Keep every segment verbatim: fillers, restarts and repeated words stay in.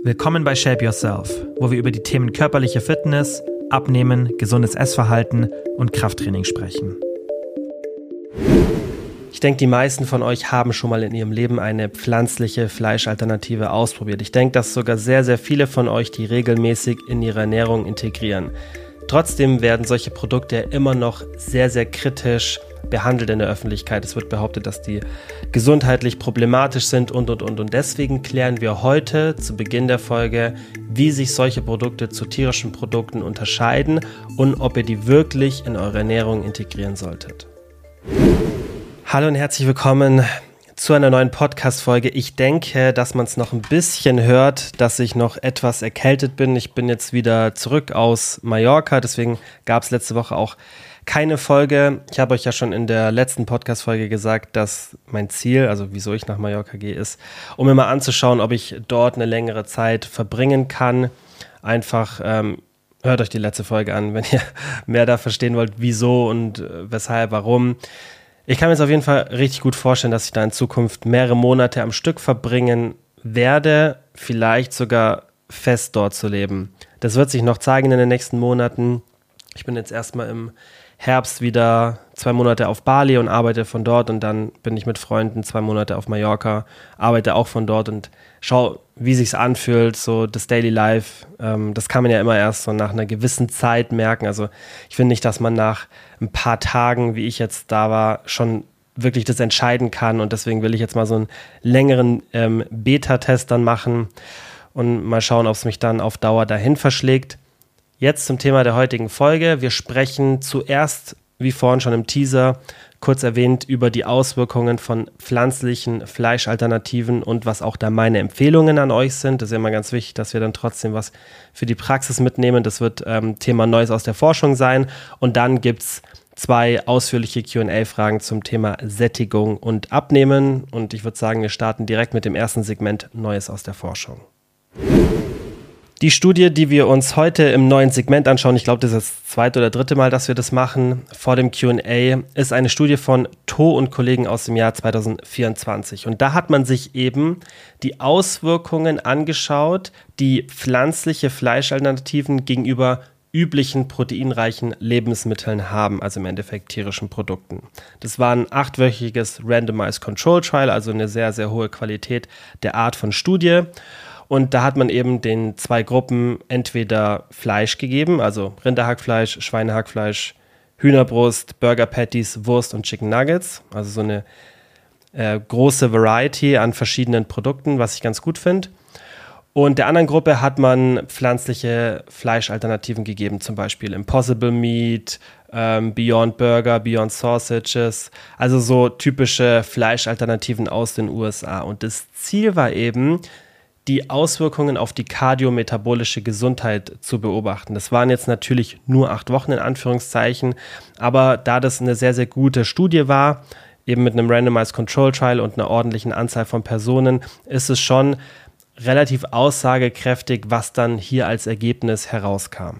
Willkommen bei Shape Yourself, wo wir über die Themen körperliche Fitness, Abnehmen, gesundes Essverhalten und Krafttraining sprechen. Ich denke, die meisten von euch haben schon mal in ihrem Leben eine pflanzliche Fleischalternative ausprobiert. Ich denke, dass sogar sehr, sehr viele von euch die regelmäßig in ihre Ernährung integrieren. Trotzdem werden solche Produkte immer noch sehr, sehr kritisch behandelt in der Öffentlichkeit. Es wird behauptet, dass die gesundheitlich problematisch sind und, und, und. Und deswegen klären wir heute zu Beginn der Folge, wie sich solche Produkte zu tierischen Produkten unterscheiden und ob ihr die wirklich in eure Ernährung integrieren solltet. Hallo und herzlich willkommen zu einer neuen Podcast-Folge. Ich denke, dass man es noch ein bisschen hört, dass ich noch etwas erkältet bin. Ich bin jetzt wieder zurück aus Mallorca, deswegen gab es letzte Woche auch keine Folge. Ich habe euch ja schon in der letzten Podcast-Folge gesagt, dass mein Ziel, also wieso ich nach Mallorca gehe, ist, um mir mal anzuschauen, ob ich dort eine längere Zeit verbringen kann. Einfach ähm, hört euch die letzte Folge an, wenn ihr mehr da verstehen wollt, wieso und äh, weshalb, warum. Ich kann mir jetzt auf jeden Fall richtig gut vorstellen, dass ich da in Zukunft mehrere Monate am Stück verbringen werde, vielleicht sogar fest dort zu leben. Das wird sich noch zeigen in den nächsten Monaten. Ich bin jetzt erstmal im Herbst wieder zwei Monate auf Bali und arbeite von dort und dann bin ich mit Freunden zwei Monate auf Mallorca, arbeite auch von dort und schaue, wie sich's anfühlt, so das Daily Life. Ähm, das kann man ja immer erst so nach einer gewissen Zeit merken. Also ich finde nicht, dass man nach ein paar Tagen, wie ich jetzt da war, schon wirklich das entscheiden kann und deswegen will ich jetzt mal so einen längeren ähm, Beta-Test dann machen und mal schauen, ob es mich dann auf Dauer dahin verschlägt. Jetzt zum Thema der heutigen Folge. Wir sprechen zuerst, wie vorhin schon im Teaser, kurz erwähnt, über die Auswirkungen von pflanzlichen Fleischalternativen und was auch da meine Empfehlungen an euch sind. Das ist ja immer ganz wichtig, dass wir dann trotzdem was für die Praxis mitnehmen. Das wird ähm, Thema Neues aus der Forschung sein. Und dann gibt es zwei ausführliche Q und A-Fragen zum Thema Sättigung und Abnehmen. Und ich würde sagen, wir starten direkt mit dem ersten Segment Neues aus der Forschung. Die Studie, die wir uns heute im neuen Segment anschauen, ich glaube, das ist das zweite oder dritte Mal, dass wir das machen, vor dem Q und A, ist eine Studie von To und Kollegen aus dem Jahr zwanzig vierundzwanzig. Und da hat man sich eben die Auswirkungen angeschaut, die pflanzliche Fleischalternativen gegenüber üblichen proteinreichen Lebensmitteln haben, also im Endeffekt tierischen Produkten. Das war ein achtwöchiges Randomized Control Trial, also eine sehr, sehr hohe Qualität der Art von Studie. Und da hat man eben den zwei Gruppen entweder Fleisch gegeben, also Rinderhackfleisch, Schweinehackfleisch, Hühnerbrust, Burger Patties, Wurst und Chicken Nuggets. Also so eine äh, große Variety an verschiedenen Produkten, was ich ganz gut finde. Und der anderen Gruppe hat man pflanzliche Fleischalternativen gegeben, zum Beispiel Impossible Meat, ähm, Beyond Burger, Beyond Sausages, also so typische Fleischalternativen aus den U S A. Und das Ziel war eben, die Auswirkungen auf die kardiometabolische Gesundheit zu beobachten. Das waren jetzt natürlich nur acht Wochen in Anführungszeichen, aber da das eine sehr, sehr gute Studie war, eben mit einem Randomized Control Trial und einer ordentlichen Anzahl von Personen, ist es schon relativ aussagekräftig, was dann hier als Ergebnis herauskam.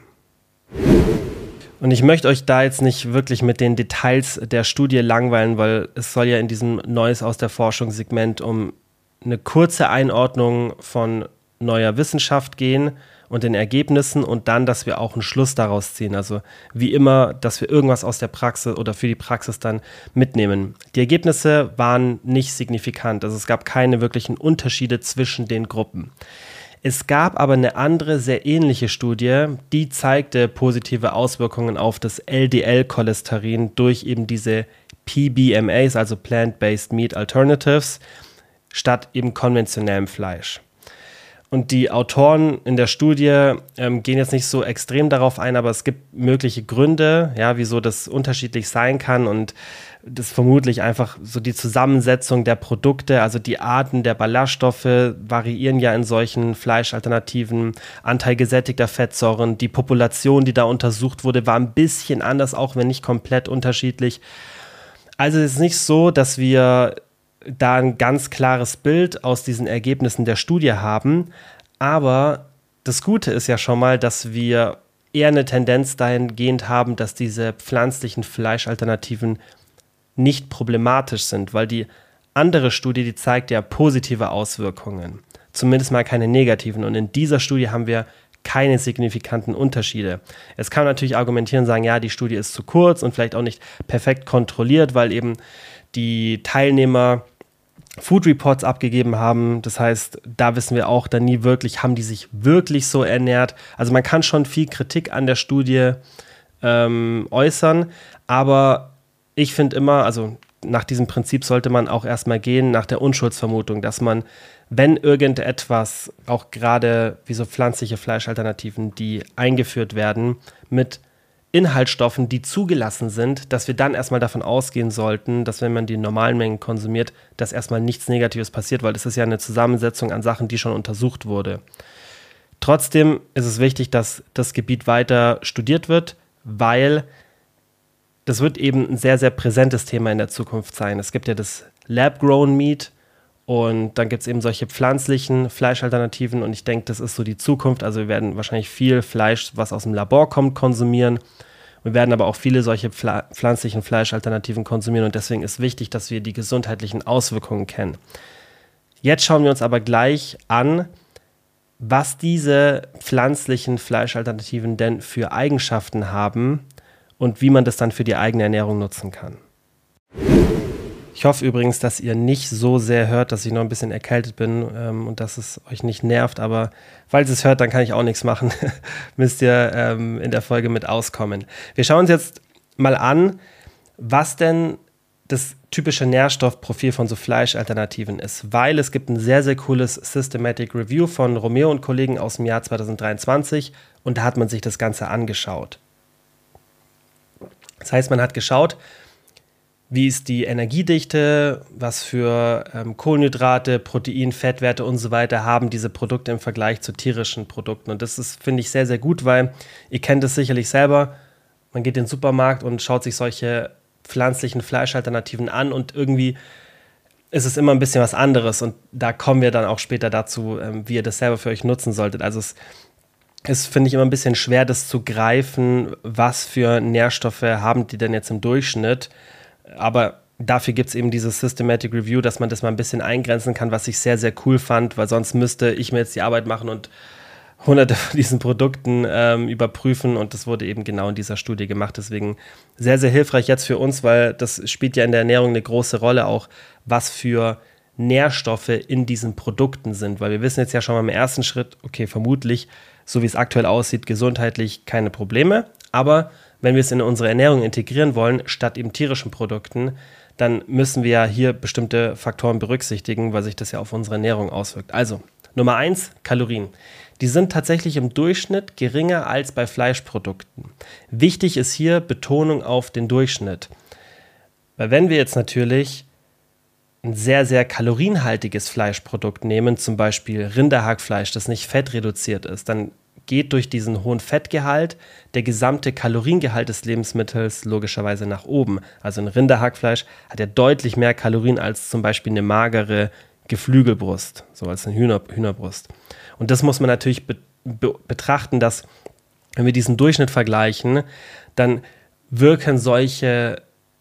Und ich möchte euch da jetzt nicht wirklich mit den Details der Studie langweilen, weil es soll ja in diesem Neues aus der Forschung-Segment um eine kurze Einordnung von neuer Wissenschaft gehen und den Ergebnissen und dann, dass wir auch einen Schluss daraus ziehen. Also wie immer, dass wir irgendwas aus der Praxis oder für die Praxis dann mitnehmen. Die Ergebnisse waren nicht signifikant, also es gab keine wirklichen Unterschiede zwischen den Gruppen. Es gab aber eine andere, sehr ähnliche Studie, die zeigte positive Auswirkungen auf das L D L-Cholesterin durch eben diese P B M As, also Plant-Based Meat Alternatives, statt eben konventionellem Fleisch. Und die Autoren in der Studie ähm, gehen jetzt nicht so extrem darauf ein, aber es gibt mögliche Gründe, ja, wieso das unterschiedlich sein kann und das vermutlich einfach so die Zusammensetzung der Produkte, also die Arten der Ballaststoffe variieren ja in solchen Fleischalternativen, Anteil gesättigter Fettsäuren, die Population, die da untersucht wurde, war ein bisschen anders, auch wenn nicht komplett unterschiedlich. Also es ist nicht so, dass wir da ein ganz klares Bild aus diesen Ergebnissen der Studie haben, aber das Gute ist ja schon mal, dass wir eher eine Tendenz dahingehend haben, dass diese pflanzlichen Fleischalternativen nicht problematisch sind, weil die andere Studie, die zeigt ja positive Auswirkungen. zumindest mal keine negativen. Und in dieser Studie haben wir keine signifikanten Unterschiede. Es kann man natürlich argumentieren und sagen, ja, die Studie ist zu kurz und vielleicht auch nicht perfekt kontrolliert, weil eben die Teilnehmer Food Reports abgegeben haben. Das heißt, da wissen wir auch dann nie wirklich, haben die sich wirklich so ernährt. Also man kann schon viel Kritik an der Studie ähm, äußern, aber ich finde immer, also nach diesem Prinzip sollte man auch erstmal gehen, nach der Unschuldsvermutung, dass man, wenn irgendetwas, auch gerade wie so pflanzliche Fleischalternativen, die eingeführt werden, mit Inhaltsstoffen, die zugelassen sind, dass wir dann erstmal davon ausgehen sollten, dass wenn man die normalen Mengen konsumiert, dass erstmal nichts Negatives passiert, weil das ist ja eine Zusammensetzung an Sachen, die schon untersucht wurde. Trotzdem ist es wichtig, dass das Gebiet weiter studiert wird, weil das wird eben ein sehr, sehr präsentes Thema in der Zukunft sein. Es gibt ja das Lab-Grown Meat und dann gibt es eben solche pflanzlichen Fleischalternativen und ich denke, das ist so die Zukunft. Also wir werden wahrscheinlich viel Fleisch, was aus dem Labor kommt, konsumieren. Wir werden aber auch viele solche Pfla- pflanzlichen Fleischalternativen konsumieren und deswegen ist wichtig, dass wir die gesundheitlichen Auswirkungen kennen. Jetzt schauen wir uns aber gleich an, was diese pflanzlichen Fleischalternativen denn für Eigenschaften haben und wie man das dann für die eigene Ernährung nutzen kann. Ich hoffe übrigens, dass ihr nicht so sehr hört, dass ich noch ein bisschen erkältet bin ähm, und dass es euch nicht nervt, aber falls es hört, dann kann ich auch nichts machen. Müsst ihr ähm, in der Folge mit auskommen. Wir schauen uns jetzt mal an, was denn das typische Nährstoffprofil von so Fleischalternativen ist, weil es gibt ein sehr, sehr cooles Systematic Review von Romeo und Kollegen aus dem Jahr zwanzig dreiundzwanzig und da hat man sich das Ganze angeschaut. Das heißt, man hat geschaut, wie ist die Energiedichte, was für ähm, Kohlenhydrate, Protein, Fettwerte und so weiter haben diese Produkte im Vergleich zu tierischen Produkten. Und das ist, finde ich, sehr, sehr gut, weil ihr kennt es sicherlich selber, man geht in den Supermarkt und schaut sich solche pflanzlichen Fleischalternativen an und irgendwie ist es immer ein bisschen was anderes. Und da kommen wir dann auch später dazu, ähm, wie ihr das selber für euch nutzen solltet. Also es ist, finde ich, immer ein bisschen schwer, das zu greifen, was für Nährstoffe haben die denn jetzt im Durchschnitt. Aber dafür gibt es eben dieses Systematic Review, dass man das mal ein bisschen eingrenzen kann, was ich sehr, sehr cool fand, weil sonst müsste ich mir jetzt die Arbeit machen und hunderte von diesen Produkten ähm, überprüfen und das wurde eben genau in dieser Studie gemacht. Deswegen sehr, sehr hilfreich jetzt für uns, weil das spielt ja in der Ernährung eine große Rolle auch, was für Nährstoffe in diesen Produkten sind, weil wir wissen jetzt ja schon mal im ersten Schritt, okay, vermutlich, so wie es aktuell aussieht, gesundheitlich keine Probleme, aber wenn wir es in unsere Ernährung integrieren wollen, statt eben tierischen Produkten, dann müssen wir ja hier bestimmte Faktoren berücksichtigen, weil sich das ja auf unsere Ernährung auswirkt. Also, Nummer eins, Kalorien. Die sind tatsächlich im Durchschnitt geringer als bei Fleischprodukten. Wichtig ist hier Betonung auf den Durchschnitt. Weil wenn wir jetzt natürlich ein sehr, sehr kalorienhaltiges Fleischprodukt nehmen, zum Beispiel Rinderhackfleisch, das nicht fettreduziert ist, dann geht durch diesen hohen Fettgehalt der gesamte Kaloriengehalt des Lebensmittels logischerweise nach oben. Also ein Rinderhackfleisch hat ja deutlich mehr Kalorien als zum Beispiel eine magere Geflügelbrust, so als eine Hühner, Hühnerbrust. Und das muss man natürlich be- be- betrachten, dass, wenn wir diesen Durchschnitt vergleichen, dann wirken solche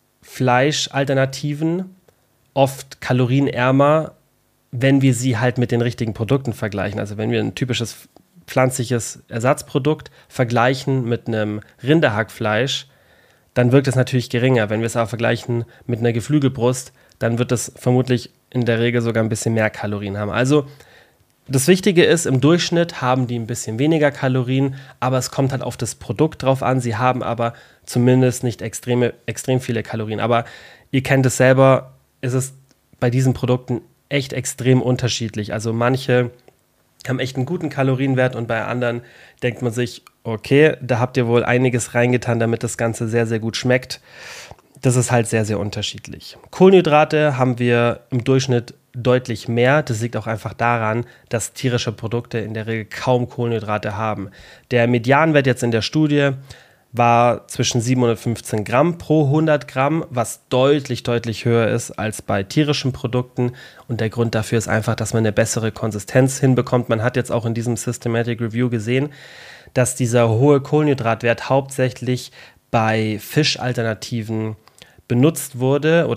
Fleischalternativen oft kalorienärmer, wenn wir sie halt mit den richtigen Produkten vergleichen. Also wenn wir ein typisches pflanzliches Ersatzprodukt vergleichen mit einem Rinderhackfleisch, dann wirkt es natürlich geringer. Wenn wir es aber vergleichen mit einer Geflügelbrust, dann wird es vermutlich in der Regel sogar ein bisschen mehr Kalorien haben. Also das Wichtige ist, im Durchschnitt haben die ein bisschen weniger Kalorien, aber es kommt halt auf das Produkt drauf an. Sie haben aber zumindest nicht extreme, extrem viele Kalorien. Aber ihr kennt es selber, ist es bei diesen Produkten echt extrem unterschiedlich. Also manche haben echt einen guten Kalorienwert und bei anderen denkt man sich, okay, da habt ihr wohl einiges reingetan, damit das Ganze sehr, sehr gut schmeckt. Das ist halt sehr, sehr unterschiedlich. Kohlenhydrate haben wir im Durchschnitt deutlich mehr. Das liegt auch einfach daran, dass tierische Produkte in der Regel kaum Kohlenhydrate haben. Der Medianwert jetzt in der Studie war zwischen sieben und fünfzehn Gramm pro hundert Gramm, was deutlich, deutlich höher ist als bei tierischen Produkten. Und der Grund dafür ist einfach, dass man eine bessere Konsistenz hinbekommt. Man hat jetzt auch in diesem Systematic Review gesehen, dass dieser hohe Kohlenhydratwert hauptsächlich bei Fischalternativen benutzt wurde oder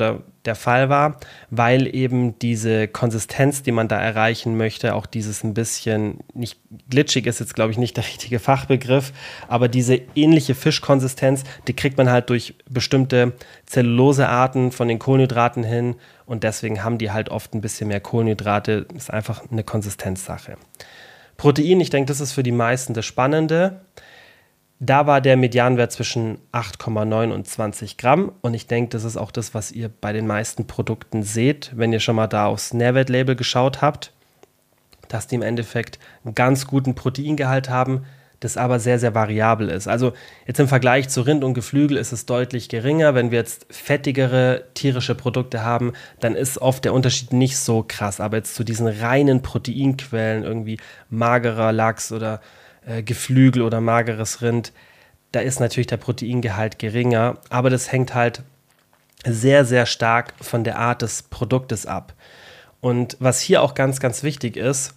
der Fall war, weil eben diese Konsistenz, die man da erreichen möchte, auch dieses ein bisschen, nicht glitschig ist jetzt, glaube ich, nicht der richtige Fachbegriff, aber diese ähnliche Fischkonsistenz, die kriegt man halt durch bestimmte Zellulosearten von den Kohlenhydraten hin und deswegen haben die halt oft ein bisschen mehr Kohlenhydrate, ist einfach eine Konsistenzsache. Protein, ich denke, das ist für die meisten das Spannende. Da war der Medianwert zwischen acht Komma neun und zwanzig Gramm und ich denke, das ist auch das, was ihr bei den meisten Produkten seht, wenn ihr schon mal da aufs Nährwertlabel geschaut habt, dass die im Endeffekt einen ganz guten Proteingehalt haben, das aber sehr, sehr variabel ist. Also jetzt im Vergleich zu Rind und Geflügel ist es deutlich geringer. Wenn wir jetzt fettigere tierische Produkte haben, dann ist oft der Unterschied nicht so krass. Aber jetzt zu diesen reinen Proteinquellen, irgendwie magerer Lachs oder äh, Geflügel oder mageres Rind, da ist natürlich der Proteingehalt geringer. Aber das hängt halt sehr, sehr stark von der Art des Produktes ab. Und was hier auch ganz, ganz wichtig ist,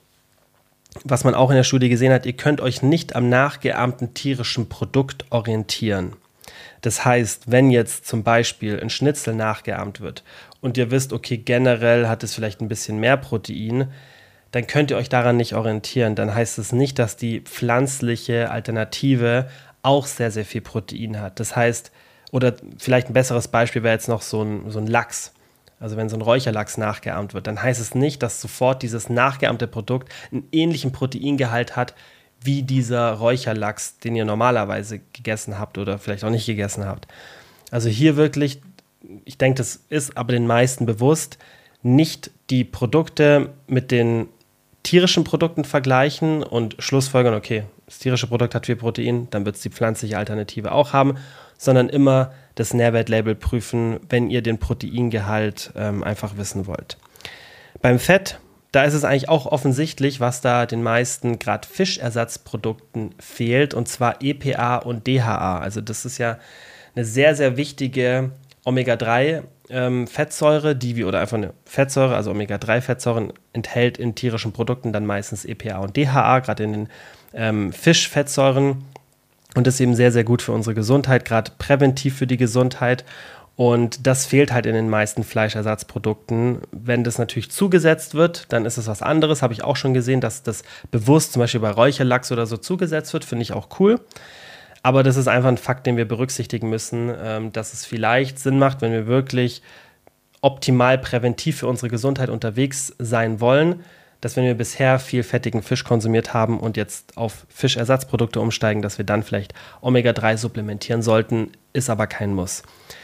was man auch in der Studie gesehen hat, ihr könnt euch nicht am nachgeahmten tierischen Produkt orientieren. Das heißt, wenn jetzt zum Beispiel ein Schnitzel nachgeahmt wird und ihr wisst, okay, generell hat es vielleicht ein bisschen mehr Protein, dann könnt ihr euch daran nicht orientieren. Dann heißt es nicht, dass die pflanzliche Alternative auch sehr, sehr viel Protein hat. Das heißt, oder vielleicht ein besseres Beispiel wäre jetzt noch so ein, so ein Lachs. Also wenn so ein Räucherlachs nachgeahmt wird, dann heißt es nicht, dass sofort dieses nachgeahmte Produkt einen ähnlichen Proteingehalt hat wie dieser Räucherlachs, den ihr normalerweise gegessen habt oder vielleicht auch nicht gegessen habt. Also hier wirklich, ich denke, das ist aber den meisten bewusst, nicht die Produkte mit den tierischen Produkten vergleichen und schlussfolgern, okay, das tierische Produkt hat viel Protein, dann wird es die pflanzliche Alternative auch haben, sondern immer das Nährwertlabel prüfen, wenn ihr den Proteingehalt ähm, einfach wissen wollt. Beim Fett, da ist es eigentlich auch offensichtlich, was da den meisten gerade Fischersatzprodukten fehlt, und zwar E P A und D H A. Also das ist ja eine sehr, sehr wichtige Omega drei ähm, Fettsäure, die wir, oder einfach eine Fettsäure, also Omega drei Fettsäuren, enthält in tierischen Produkten dann meistens E P A und D H A, gerade in den ähm, Fischfettsäuren. Und das ist eben sehr, sehr gut für unsere Gesundheit, gerade präventiv für die Gesundheit. Und das fehlt halt in den meisten Fleischersatzprodukten. Wenn das natürlich zugesetzt wird, dann ist es was anderes. Habe ich auch schon gesehen, dass das bewusst zum Beispiel bei Räucherlachs oder so zugesetzt wird. Finde ich auch cool. Aber das ist einfach ein Fakt, den wir berücksichtigen müssen, dass es vielleicht Sinn macht, wenn wir wirklich optimal präventiv für unsere Gesundheit unterwegs sein wollen, dass wenn wir bisher viel fettigen Fisch konsumiert haben und jetzt auf Fischersatzprodukte umsteigen, dass wir dann vielleicht Omega drei supplementieren sollten, ist aber kein Muss.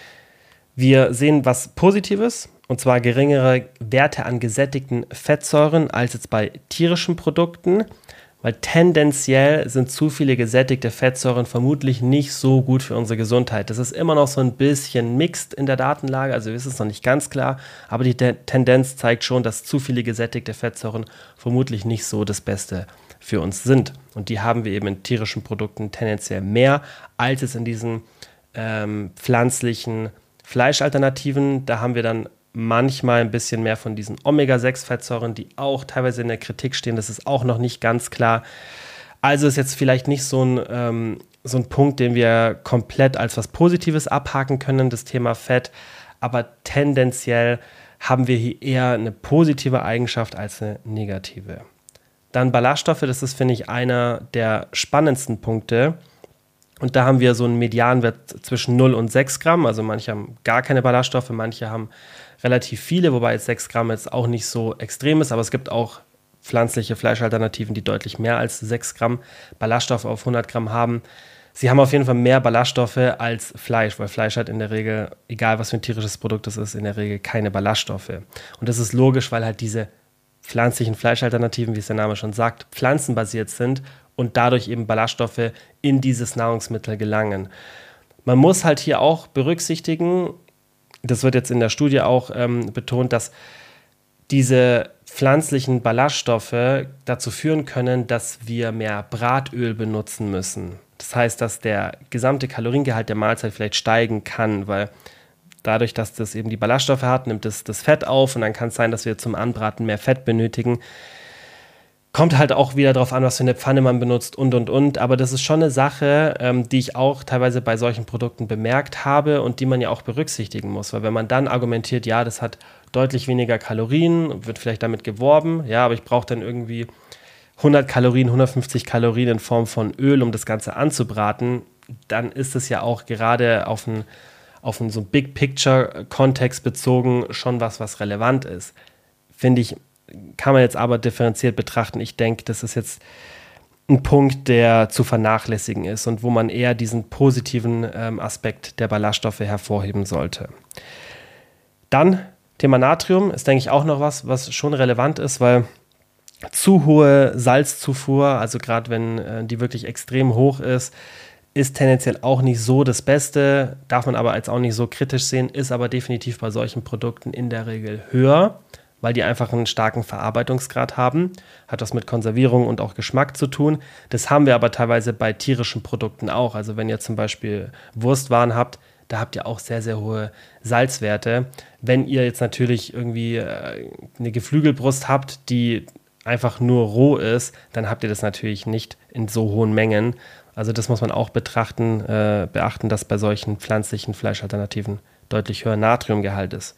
Wir sehen was Positives, und zwar geringere Werte an gesättigten Fettsäuren als jetzt bei tierischen Produkten, weil tendenziell sind zu viele gesättigte Fettsäuren vermutlich nicht so gut für unsere Gesundheit. Das ist immer noch so ein bisschen mixed in der Datenlage, also ist es noch nicht ganz klar, aber die Te- Tendenz zeigt schon, dass zu viele gesättigte Fettsäuren vermutlich nicht so das Beste für uns sind. Und die haben wir eben in tierischen Produkten tendenziell mehr, als es in diesen ähm, pflanzlichen Fleischalternativen. Da haben wir dann manchmal ein bisschen mehr von diesen Omega sechs Fettsäuren, die auch teilweise in der Kritik stehen. Das ist auch noch nicht ganz klar. Also ist jetzt vielleicht nicht so ein, ähm, so ein Punkt, den wir komplett als was Positives abhaken können, das Thema Fett. Aber tendenziell haben wir hier eher eine positive Eigenschaft als eine negative. Dann Ballaststoffe, das ist, finde ich, einer der spannendsten Punkte. Und da haben wir so einen Medianwert zwischen null und sechs Gramm. Also manche haben gar keine Ballaststoffe, manche haben relativ viele, wobei jetzt sechs Gramm jetzt auch nicht so extrem ist. Aber es gibt auch pflanzliche Fleischalternativen, die deutlich mehr als sechs Gramm Ballaststoffe auf hundert Gramm haben. Sie haben auf jeden Fall mehr Ballaststoffe als Fleisch, weil Fleisch hat in der Regel, egal was für ein tierisches Produkt es ist, in der Regel keine Ballaststoffe. Und das ist logisch, weil halt diese pflanzlichen Fleischalternativen, wie es der Name schon sagt, pflanzenbasiert sind und dadurch eben Ballaststoffe in dieses Nahrungsmittel gelangen. Man muss halt hier auch berücksichtigen, das wird jetzt in der Studie auch ähm, betont, dass diese pflanzlichen Ballaststoffe dazu führen können, dass wir mehr Bratöl benutzen müssen. Das heißt, dass der gesamte Kaloriengehalt der Mahlzeit vielleicht steigen kann, weil dadurch, dass das eben die Ballaststoffe hat, nimmt es das Fett auf und dann kann es sein, dass wir zum Anbraten mehr Fett benötigen. Kommt halt auch wieder darauf an, was für eine Pfanne man benutzt und, und, und. Aber das ist schon eine Sache, ähm, die ich auch teilweise bei solchen Produkten bemerkt habe und die man ja auch berücksichtigen muss. Weil wenn man dann argumentiert, ja, das hat deutlich weniger Kalorien, wird vielleicht damit geworben, ja, aber ich brauche dann irgendwie hundert Kalorien, hundertfünfzig Kalorien in Form von Öl, um das Ganze anzubraten, dann ist es ja auch gerade auf einen, auf einen so Big-Picture-Kontext bezogen schon was, was relevant ist. Finde ich, kann man jetzt aber differenziert betrachten. Ich denke, das ist jetzt ein Punkt, der zu vernachlässigen ist und wo man eher diesen positiven ähm, Aspekt der Ballaststoffe hervorheben sollte. Dann Thema Natrium ist, denke ich, auch noch was, was schon relevant ist, weil zu hohe Salzzufuhr, also gerade wenn äh, die wirklich extrem hoch ist, ist tendenziell auch nicht so das Beste, darf man aber als auch nicht so kritisch sehen, ist aber definitiv bei solchen Produkten in der Regel höher, weil die einfach einen starken Verarbeitungsgrad haben. Hat was mit Konservierung und auch Geschmack zu tun. Das haben wir aber teilweise bei tierischen Produkten auch. Also wenn ihr zum Beispiel Wurstwaren habt, da habt ihr auch sehr, sehr hohe Salzwerte. Wenn ihr jetzt natürlich irgendwie äh, eine Geflügelbrust habt, die einfach nur roh ist, dann habt ihr das natürlich nicht in so hohen Mengen. Also das muss man auch betrachten, äh, beachten, dass bei solchen pflanzlichen Fleischalternativen deutlich höher Natriumgehalt ist.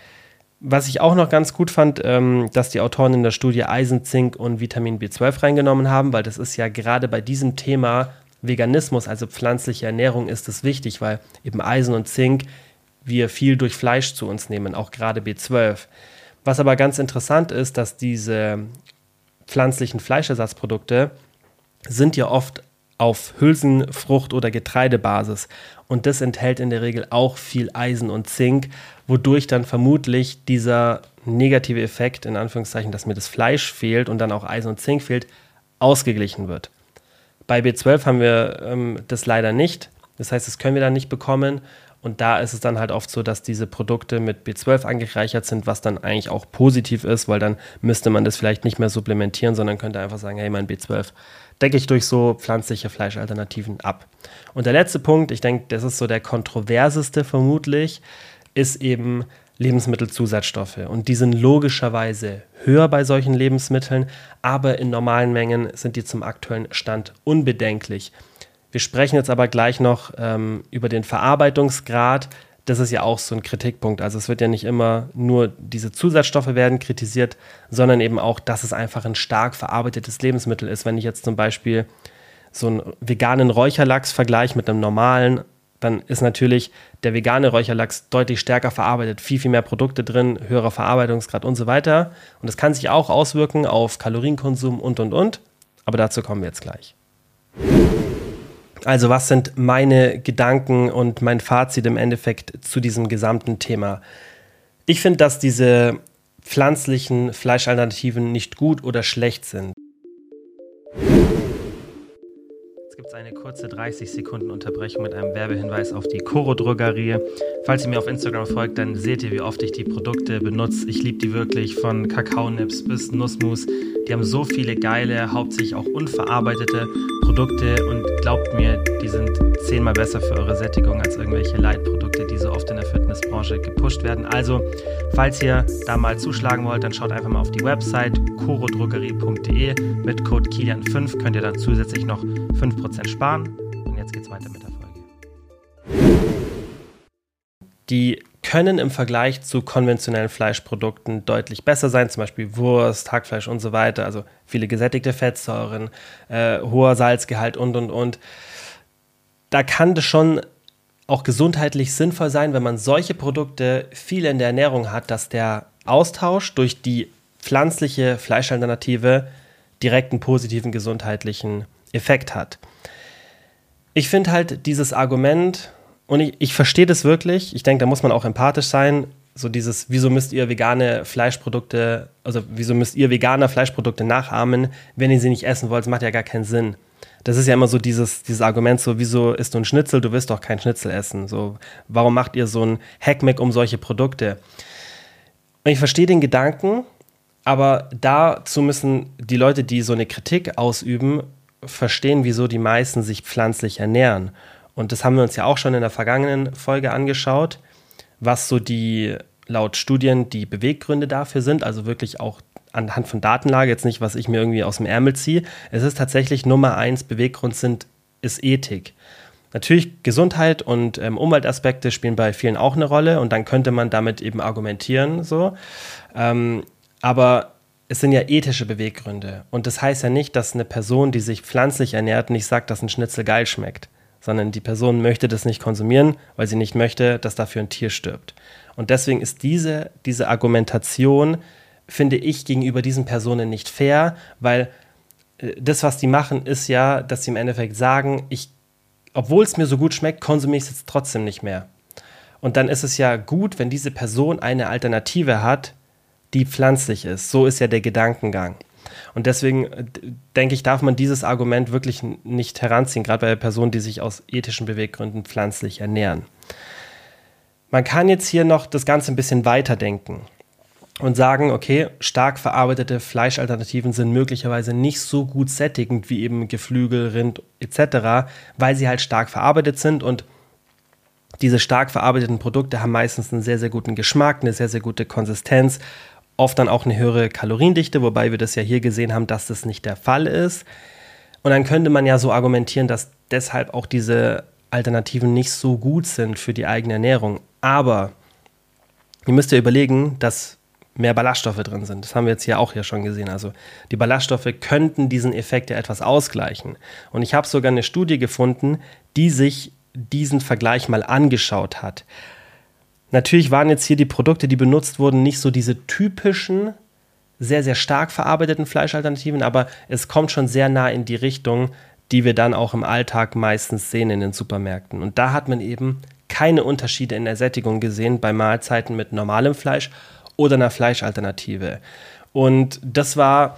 Was ich auch noch ganz gut fand, ähm, dass die Autoren in der Studie Eisen, Zink und Vitamin B zwölf reingenommen haben, weil das ist ja gerade bei diesem Thema Veganismus, also pflanzliche Ernährung, ist es wichtig, weil eben Eisen und Zink wir viel durch Fleisch zu uns nehmen, auch gerade B zwölf. Was aber ganz interessant ist, dass diese pflanzlichen Fleischersatzprodukte sind ja oft auf Hülsenfrucht- oder Getreidebasis und das enthält in der Regel auch viel Eisen und Zink, wodurch dann vermutlich dieser negative Effekt, in Anführungszeichen, dass mir das Fleisch fehlt und dann auch Eisen und Zink fehlt, ausgeglichen wird. Bei B zwölf haben wir ähm, das leider nicht, das heißt, das können wir dann nicht bekommen und da ist es dann halt oft so, dass diese Produkte mit B zwölf angereichert sind, was dann eigentlich auch positiv ist, weil dann müsste man das vielleicht nicht mehr supplementieren, sondern könnte einfach sagen, hey, mein B zwölf decke ich durch so pflanzliche Fleischalternativen ab. Und der letzte Punkt, ich denke, das ist so der kontroverseste vermutlich, ist eben Lebensmittelzusatzstoffe. Und die sind logischerweise höher bei solchen Lebensmitteln, aber in normalen Mengen sind die zum aktuellen Stand unbedenklich. Wir sprechen jetzt aber gleich noch ähm, über den Verarbeitungsgrad. Das ist ja auch so ein Kritikpunkt. Also es wird ja nicht immer nur diese Zusatzstoffe werden kritisiert, sondern eben auch, dass es einfach ein stark verarbeitetes Lebensmittel ist. Wenn ich jetzt zum Beispiel so einen veganen Räucherlachs vergleiche mit einem normalen, dann ist natürlich der vegane Räucherlachs deutlich stärker verarbeitet, viel, viel mehr Produkte drin, höherer Verarbeitungsgrad und so weiter. Und das kann sich auch auswirken auf Kalorienkonsum und, und, und. Aber dazu kommen wir jetzt gleich. Also was sind meine Gedanken und mein Fazit im Endeffekt zu diesem gesamten Thema? Ich finde, dass diese pflanzlichen Fleischalternativen nicht gut oder schlecht sind. Jetzt gibt es eine kurze dreißig Sekunden Unterbrechung mit einem Werbehinweis auf die Coro Drogerie. Falls ihr mir auf Instagram folgt, dann seht ihr, wie oft ich die Produkte benutze. Ich liebe die wirklich, von Kakaonips bis Nussmus. Die haben so viele geile, hauptsächlich auch unverarbeitete Produkte und glaubt mir, die sind zehnmal besser für eure Sättigung als irgendwelche Light-Produkte, die so oft in der Fitnessbranche gepusht werden. Also, falls ihr da mal zuschlagen wollt, dann schaut einfach mal auf die Website coro drogerie punkt de. Mit Code Kilian fünf könnt ihr dann zusätzlich noch fünf Prozent sparen. Und jetzt geht's weiter mit der Folge. Die können im Vergleich zu konventionellen Fleischprodukten deutlich besser sein, zum Beispiel Wurst, Hackfleisch und so weiter, also viele gesättigte Fettsäuren, äh, hoher Salzgehalt und, und, und. Da kann das schon auch gesundheitlich sinnvoll sein, wenn man solche Produkte viel in der Ernährung hat, dass der Austausch durch die pflanzliche Fleischalternative direkt einen positiven gesundheitlichen Effekt hat. Ich finde halt dieses Argument, und ich, ich verstehe das wirklich, ich denke, da muss man auch empathisch sein, so dieses, wieso müsst ihr vegane Fleischprodukte, also wieso müsst ihr veganer Fleischprodukte nachahmen, wenn ihr sie nicht essen wollt, das macht ja gar keinen Sinn. Das ist ja immer so dieses, dieses Argument, so wieso isst du ein Schnitzel, du willst doch kein Schnitzel essen, so warum macht ihr so ein Hackmack um solche Produkte? Und ich verstehe den Gedanken, aber dazu müssen die Leute, die so eine Kritik ausüben, verstehen, wieso die meisten sich pflanzlich ernähren. Und das haben wir uns ja auch schon in der vergangenen Folge angeschaut, was so die laut Studien die Beweggründe dafür sind, also wirklich auch anhand von Datenlage, jetzt nicht, was ich mir irgendwie aus dem Ärmel ziehe. Es ist tatsächlich Nummer eins Beweggrund sind, ist Ethik. Natürlich Gesundheit und ähm, Umweltaspekte spielen bei vielen auch eine Rolle und dann könnte man damit eben argumentieren, so. Ähm, aber es sind ja ethische Beweggründe und das heißt ja nicht, dass eine Person, die sich pflanzlich ernährt, nicht sagt, dass ein Schnitzel geil schmeckt, sondern die Person möchte das nicht konsumieren, weil sie nicht möchte, dass dafür ein Tier stirbt. Und deswegen ist diese, diese Argumentation, finde ich, gegenüber diesen Personen nicht fair, weil äh, das, was die machen, ist ja, dass sie im Endeffekt sagen, ich, obwohl es mir so gut schmeckt, konsumiere ich es jetzt trotzdem nicht mehr. Und dann ist es ja gut, wenn diese Person eine Alternative hat, die pflanzlich ist. So ist ja der Gedankengang. Und deswegen äh, denke ich, darf man dieses Argument wirklich n- nicht heranziehen, gerade bei Personen, die sich aus ethischen Beweggründen pflanzlich ernähren. Man kann jetzt hier noch das Ganze ein bisschen weiterdenken und sagen, okay, stark verarbeitete Fleischalternativen sind möglicherweise nicht so gut sättigend wie eben Geflügel, Rind et cetera, weil sie halt stark verarbeitet sind und diese stark verarbeiteten Produkte haben meistens einen sehr, sehr guten Geschmack, eine sehr, sehr gute Konsistenz, oft dann auch eine höhere Kaloriendichte, wobei wir das ja hier gesehen haben, dass das nicht der Fall ist. Und dann könnte man ja so argumentieren, dass deshalb auch diese Alternativen nicht so gut sind für die eigene Ernährung. Aber ihr müsst ja überlegen, dass mehr Ballaststoffe drin sind. Das haben wir jetzt hier auch ja schon gesehen. Also die Ballaststoffe könnten diesen Effekt ja etwas ausgleichen. Und ich habe sogar eine Studie gefunden, die sich diesen Vergleich mal angeschaut hat. Natürlich waren jetzt hier die Produkte, die benutzt wurden, nicht so diese typischen, sehr, sehr stark verarbeiteten Fleischalternativen, aber es kommt schon sehr nah in die Richtung, die wir dann auch im Alltag meistens sehen in den Supermärkten. Und da hat man eben keine Unterschiede in der Sättigung gesehen bei Mahlzeiten mit normalem Fleisch oder einer Fleischalternative. Und das war,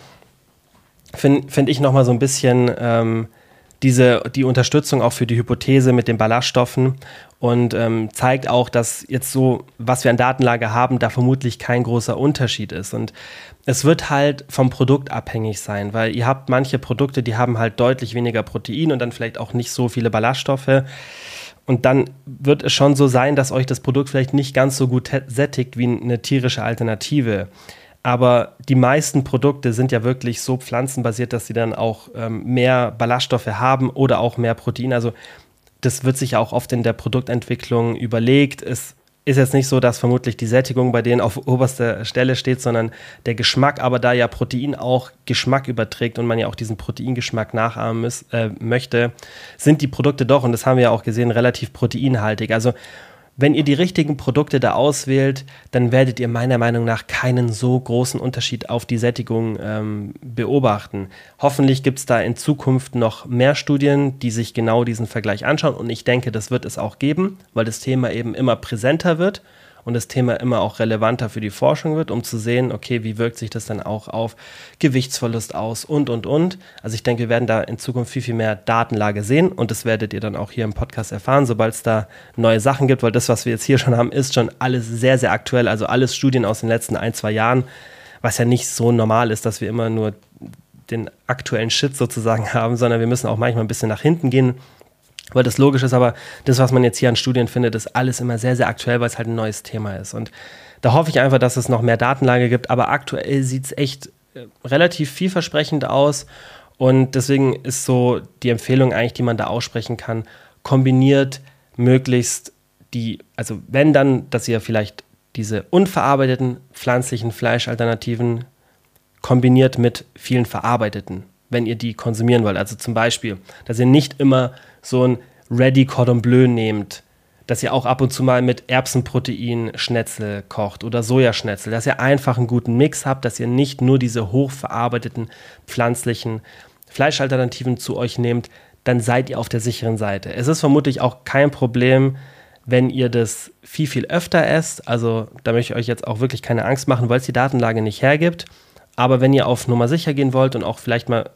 finde find ich, nochmal so ein bisschen ähm, diese, die Unterstützung auch für die Hypothese mit den Ballaststoffen und ähm, zeigt auch, dass jetzt so, was wir an Datenlage haben, da vermutlich kein großer Unterschied ist. Und es wird halt vom Produkt abhängig sein, weil ihr habt manche Produkte, die haben halt deutlich weniger Protein und dann vielleicht auch nicht so viele Ballaststoffe. Und dann wird es schon so sein, dass euch das Produkt vielleicht nicht ganz so gut sättigt wie eine tierische Alternative. Aber die meisten Produkte sind ja wirklich so pflanzenbasiert, dass sie dann auch ähm, mehr Ballaststoffe haben oder auch mehr Protein. Also das wird sich ja auch oft in der Produktentwicklung überlegt. Es ist jetzt nicht so, dass vermutlich die Sättigung bei denen auf oberster Stelle steht, sondern der Geschmack, aber da ja Protein auch Geschmack überträgt und man ja auch diesen Proteingeschmack nachahmen muss, äh, möchte, sind die Produkte doch, und das haben wir ja auch gesehen, relativ proteinhaltig. Also wenn ihr die richtigen Produkte da auswählt, dann werdet ihr meiner Meinung nach keinen so großen Unterschied auf die Sättigung ähm, beobachten. Hoffentlich gibt es da in Zukunft noch mehr Studien, die sich genau diesen Vergleich anschauen, und ich denke, das wird es auch geben, weil das Thema eben immer präsenter wird und das Thema immer auch relevanter für die Forschung wird, um zu sehen, okay, wie wirkt sich das dann auch auf Gewichtsverlust aus und, und, und. Also ich denke, wir werden da in Zukunft viel, viel mehr Datenlage sehen und das werdet ihr dann auch hier im Podcast erfahren, sobald es da neue Sachen gibt, weil das, was wir jetzt hier schon haben, ist schon alles sehr, sehr aktuell, also alles Studien aus den letzten ein, zwei Jahren, was ja nicht so normal ist, dass wir immer nur den aktuellen Shit sozusagen haben, sondern wir müssen auch manchmal ein bisschen nach hinten gehen, weil das logisch ist, aber das, was man jetzt hier an Studien findet, ist alles immer sehr, sehr aktuell, weil es halt ein neues Thema ist. Und da hoffe ich einfach, dass es noch mehr Datenlage gibt, aber aktuell sieht es echt äh, relativ vielversprechend aus und deswegen ist so die Empfehlung eigentlich, die man da aussprechen kann, kombiniert möglichst die, also wenn dann, dass ihr vielleicht diese unverarbeiteten pflanzlichen Fleischalternativen kombiniert mit vielen verarbeiteten, wenn ihr die konsumieren wollt. Also zum Beispiel, dass ihr nicht immer so ein Ready Cordon Bleu nehmt, dass ihr auch ab und zu mal mit Erbsenprotein Schnetzel kocht oder Sojaschnetzel, dass ihr einfach einen guten Mix habt, dass ihr nicht nur diese hochverarbeiteten pflanzlichen Fleischalternativen zu euch nehmt, dann seid ihr auf der sicheren Seite. Es ist vermutlich auch kein Problem, wenn ihr das viel, viel öfter esst. Also da möchte ich euch jetzt auch wirklich keine Angst machen, weil es die Datenlage nicht hergibt. Aber wenn ihr auf Nummer sicher gehen wollt und auch vielleicht mal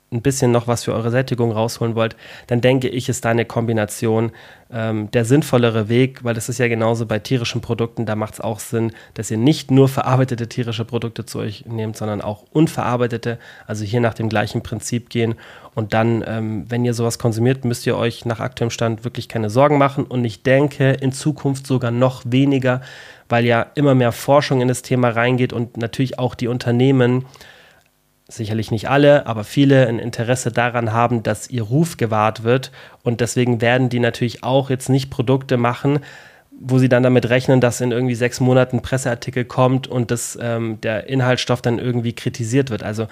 ein bisschen noch was für eure Sättigung rausholen wollt, dann denke ich, ist da eine Kombination ähm, der sinnvollere Weg, weil das ist ja genauso bei tierischen Produkten, da macht es auch Sinn, dass ihr nicht nur verarbeitete tierische Produkte zu euch nehmt, sondern auch unverarbeitete, also hier nach dem gleichen Prinzip gehen und dann, ähm, wenn ihr sowas konsumiert, müsst ihr euch nach aktuellem Stand wirklich keine Sorgen machen und ich denke, in Zukunft sogar noch weniger, weil ja immer mehr Forschung in das Thema reingeht und natürlich auch die Unternehmen, sicherlich nicht alle, aber viele ein Interesse daran haben, dass ihr Ruf gewahrt wird und deswegen werden die natürlich auch jetzt nicht Produkte machen, wo sie dann damit rechnen, dass in irgendwie sechs Monaten ein Presseartikel kommt und das, ähm, der Inhaltsstoff dann irgendwie kritisiert wird. Also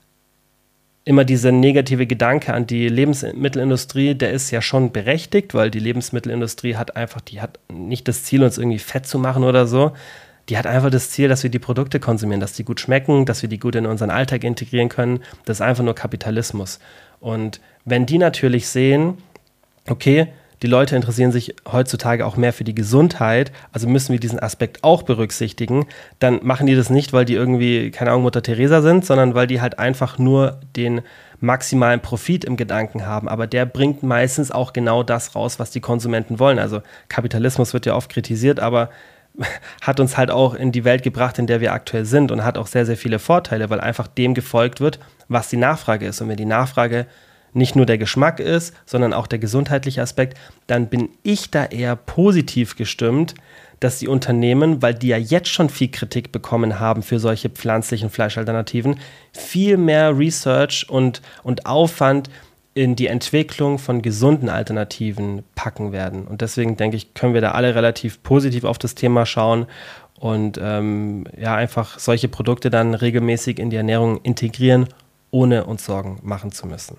immer dieser negative Gedanke an die Lebensmittelindustrie, der ist ja schon berechtigt, weil die Lebensmittelindustrie hat einfach, die hat nicht das Ziel, uns irgendwie fett zu machen oder so. Die hat einfach das Ziel, dass wir die Produkte konsumieren, dass die gut schmecken, dass wir die gut in unseren Alltag integrieren können. Das ist einfach nur Kapitalismus. Und wenn die natürlich sehen, okay, die Leute interessieren sich heutzutage auch mehr für die Gesundheit, also müssen wir diesen Aspekt auch berücksichtigen, dann machen die das nicht, weil die irgendwie, keine Ahnung, Mutter Teresa sind, sondern weil die halt einfach nur den maximalen Profit im Gedanken haben. Aber der bringt meistens auch genau das raus, was die Konsumenten wollen. Also Kapitalismus wird ja oft kritisiert, aber hat uns halt auch in die Welt gebracht, in der wir aktuell sind und hat auch sehr, sehr viele Vorteile, weil einfach dem gefolgt wird, was die Nachfrage ist. Und wenn die Nachfrage nicht nur der Geschmack ist, sondern auch der gesundheitliche Aspekt, dann bin ich da eher positiv gestimmt, dass die Unternehmen, weil die ja jetzt schon viel Kritik bekommen haben für solche pflanzlichen Fleischalternativen, viel mehr Research und, und Aufwand in die Entwicklung von gesunden Alternativen packen werden. Und deswegen denke ich, können wir da alle relativ positiv auf das Thema schauen und ähm, ja, einfach solche Produkte dann regelmäßig in die Ernährung integrieren, ohne uns Sorgen machen zu müssen.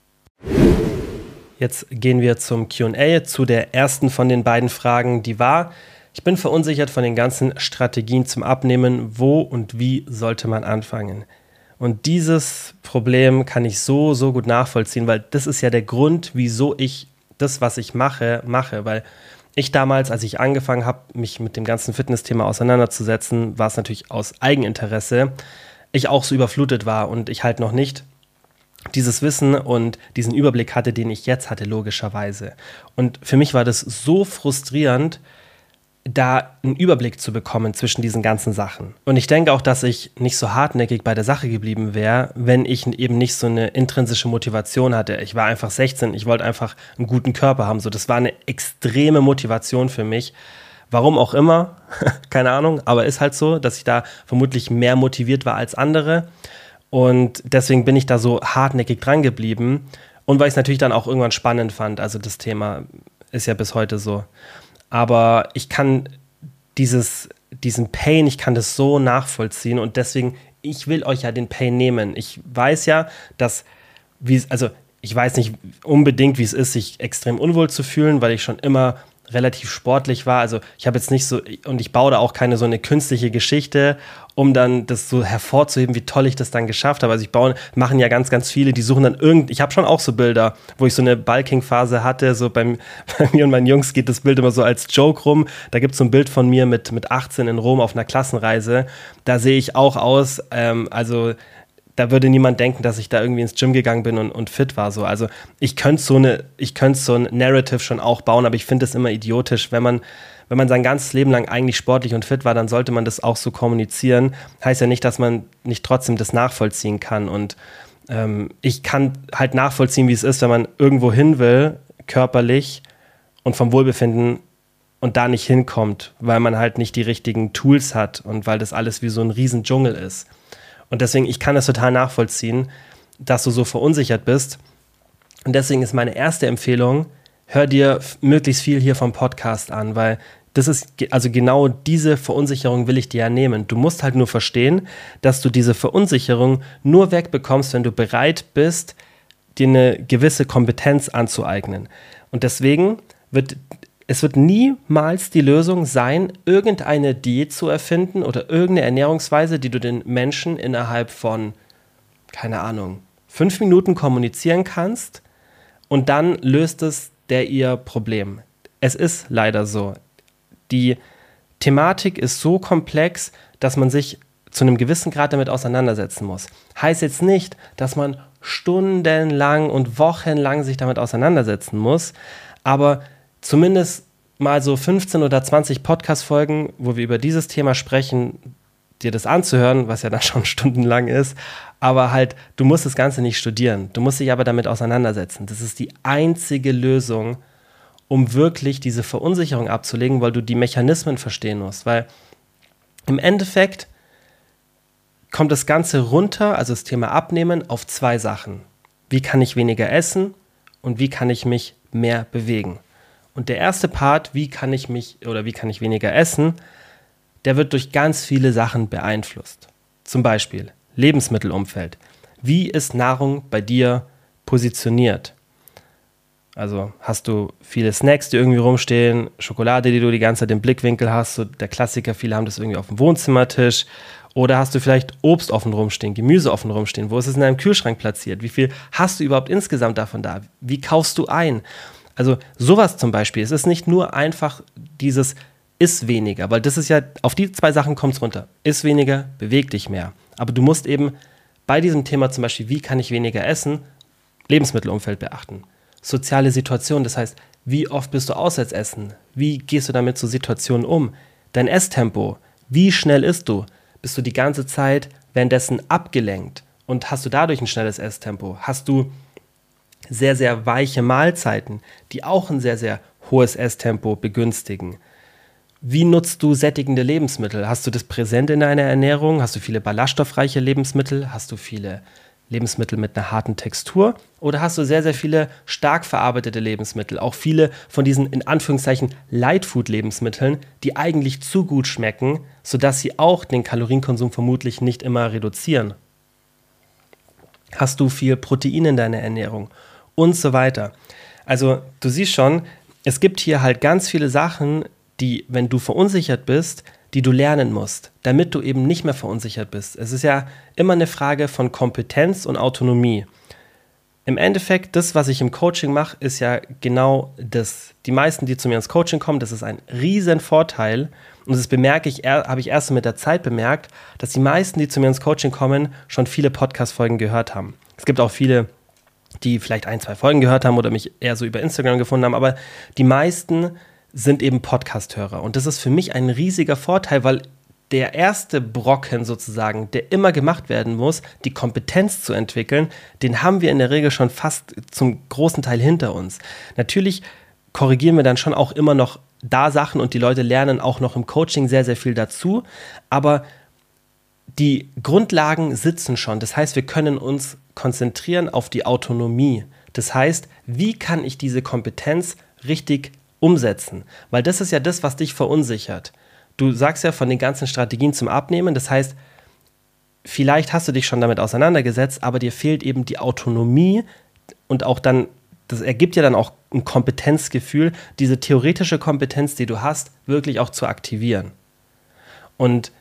Jetzt gehen wir zum Q und A, zu der ersten von den beiden Fragen, die war: Ich bin verunsichert von den ganzen Strategien zum Abnehmen. Wo und wie sollte man anfangen? Und dieses Problem kann ich so, so gut nachvollziehen, weil das ist ja der Grund, wieso ich das, was ich mache, mache. Weil ich damals, als ich angefangen habe, mich mit dem ganzen Fitnessthema auseinanderzusetzen, war es natürlich aus Eigeninteresse, ich auch so überflutet war und ich halt noch nicht dieses Wissen und diesen Überblick hatte, den ich jetzt hatte, logischerweise. Und für mich war das so frustrierend, da einen Überblick zu bekommen zwischen diesen ganzen Sachen. Und ich denke auch, dass ich nicht so hartnäckig bei der Sache geblieben wäre, wenn ich eben nicht so eine intrinsische Motivation hatte. Ich war einfach sechzehn, ich wollte einfach einen guten Körper haben. So, das war eine extreme Motivation für mich. Warum auch immer, keine Ahnung, aber ist halt so, dass ich da vermutlich mehr motiviert war als andere. Und deswegen bin ich da so hartnäckig dran geblieben. Und weil ich es natürlich dann auch irgendwann spannend fand. Also das Thema ist ja bis heute so. Aber ich kann dieses, diesen Pain, ich kann das so nachvollziehen und deswegen, ich will euch ja den Pain nehmen. Ich weiß ja, dass, wie also ich weiß nicht unbedingt, wie es ist, sich extrem unwohl zu fühlen, weil ich schon immer relativ sportlich war. Also ich habe jetzt nicht so, und ich baue da auch keine so eine künstliche Geschichte, um dann das so hervorzuheben, wie toll ich das dann geschafft habe. Also ich baue, machen ja ganz, ganz viele, die suchen dann irgend, ich habe schon auch so Bilder, wo ich so eine Bulking-Phase hatte, so beim, bei mir und meinen Jungs geht das Bild immer so als Joke rum. Da gibt es so ein Bild von mir mit, mit achtzehn in Rom auf einer Klassenreise. Da sehe ich auch aus, ähm, also da würde niemand denken, dass ich da irgendwie ins Gym gegangen bin und, und fit war. So. Also ich könnte so eine, ich könnte so ein Narrative schon auch bauen, aber ich finde es immer idiotisch, wenn man, wenn man sein ganzes Leben lang eigentlich sportlich und fit war, dann sollte man das auch so kommunizieren. Heißt ja nicht, dass man nicht trotzdem das nachvollziehen kann. Und ähm, ich kann halt nachvollziehen, wie es ist, wenn man irgendwo hin will, körperlich und vom Wohlbefinden und da nicht hinkommt, weil man halt nicht die richtigen Tools hat und weil das alles wie so ein riesen Dschungel ist. Und deswegen, ich kann das total nachvollziehen, dass du so verunsichert bist. Und deswegen ist meine erste Empfehlung, hör dir f- möglichst viel hier vom Podcast an, weil das ist, ge- also genau diese Verunsicherung will ich dir ja nehmen. Du musst halt nur verstehen, dass du diese Verunsicherung nur wegbekommst, wenn du bereit bist, dir eine gewisse Kompetenz anzueignen. Und deswegen wird es wird niemals die Lösung sein, irgendeine Diät zu erfinden oder irgendeine Ernährungsweise, die du den Menschen innerhalb von, keine Ahnung, fünf Minuten kommunizieren kannst und dann löst es der ihr Problem. Es ist leider so. Die Thematik ist so komplex, dass man sich zu einem gewissen Grad damit auseinandersetzen muss. Heißt jetzt nicht, dass man stundenlang und wochenlang sich damit auseinandersetzen muss, aber zumindest mal so fünfzehn oder zwanzig Podcast-Folgen, wo wir über dieses Thema sprechen, dir das anzuhören, was ja dann schon stundenlang ist, aber halt, du musst das Ganze nicht studieren, du musst dich aber damit auseinandersetzen. Das ist die einzige Lösung, um wirklich diese Verunsicherung abzulegen, weil du die Mechanismen verstehen musst, weil im Endeffekt kommt das Ganze runter, also das Thema Abnehmen, auf zwei Sachen. Wie kann ich weniger essen und wie kann ich mich mehr bewegen? Und der erste Part, wie kann ich mich oder wie kann ich weniger essen, der wird durch ganz viele Sachen beeinflusst. Zum Beispiel Lebensmittelumfeld. Wie ist Nahrung bei dir positioniert? Also hast du viele Snacks, die irgendwie rumstehen, Schokolade, die du die ganze Zeit im Blickwinkel hast, so der Klassiker, viele haben das irgendwie auf dem Wohnzimmertisch. Oder hast du vielleicht Obst offen rumstehen, Gemüse offen rumstehen? Wo ist es in deinem Kühlschrank platziert? Wie viel hast du überhaupt insgesamt davon da? Wie kaufst du ein? Also sowas zum Beispiel. Es ist nicht nur einfach dieses iss weniger, weil das ist ja, auf die zwei Sachen kommt es runter. Iss weniger, beweg dich mehr. Aber du musst eben bei diesem Thema zum Beispiel, wie kann ich weniger essen, Lebensmittelumfeld beachten. Soziale Situation, das heißt, wie oft bist du auswärts essen? Wie gehst du damit so Situationen um? Dein Esstempo, wie schnell isst du? Bist du die ganze Zeit währenddessen abgelenkt und hast du dadurch ein schnelles Esstempo? Hast du sehr, sehr weiche Mahlzeiten, die auch ein sehr, sehr hohes Esstempo begünstigen? Wie nutzt du sättigende Lebensmittel? Hast du das präsent in deiner Ernährung? Hast du viele ballaststoffreiche Lebensmittel? Hast du viele Lebensmittel mit einer harten Textur? Oder hast du sehr, sehr viele stark verarbeitete Lebensmittel? Auch viele von diesen, in Anführungszeichen, Lightfood-Lebensmitteln, die eigentlich zu gut schmecken, sodass sie auch den Kalorienkonsum vermutlich nicht immer reduzieren. Hast du viel Protein in deiner Ernährung? Und so weiter. Also du siehst schon, es gibt hier halt ganz viele Sachen, die, wenn du verunsichert bist, die du lernen musst, damit du eben nicht mehr verunsichert bist. Es ist ja immer eine Frage von Kompetenz und Autonomie. Im Endeffekt, das, was ich im Coaching mache, ist ja genau das. Die meisten, die zu mir ins Coaching kommen, das ist ein riesen Vorteil. Und das bemerke ich, habe ich erst mit der Zeit bemerkt, dass die meisten, die zu mir ins Coaching kommen, schon viele Podcast-Folgen gehört haben. Es gibt auch viele, die vielleicht ein, zwei Folgen gehört haben oder mich eher so über Instagram gefunden haben, aber die meisten sind eben Podcast-Hörer. Und das ist für mich ein riesiger Vorteil, weil der erste Brocken sozusagen, der immer gemacht werden muss, die Kompetenz zu entwickeln, den haben wir in der Regel schon fast zum großen Teil hinter uns. Natürlich korrigieren wir dann schon auch immer noch da Sachen und die Leute lernen auch noch im Coaching sehr, sehr viel dazu, aber die Grundlagen sitzen schon. Das heißt, wir können uns konzentrieren auf die Autonomie. Das heißt, wie kann ich diese Kompetenz richtig umsetzen? Weil das ist ja das, was dich verunsichert. Du sagst ja von den ganzen Strategien zum Abnehmen, das heißt, vielleicht hast du dich schon damit auseinandergesetzt, aber dir fehlt eben die Autonomie und auch dann, das ergibt ja dann auch ein Kompetenzgefühl, diese theoretische Kompetenz, die du hast, wirklich auch zu aktivieren. Und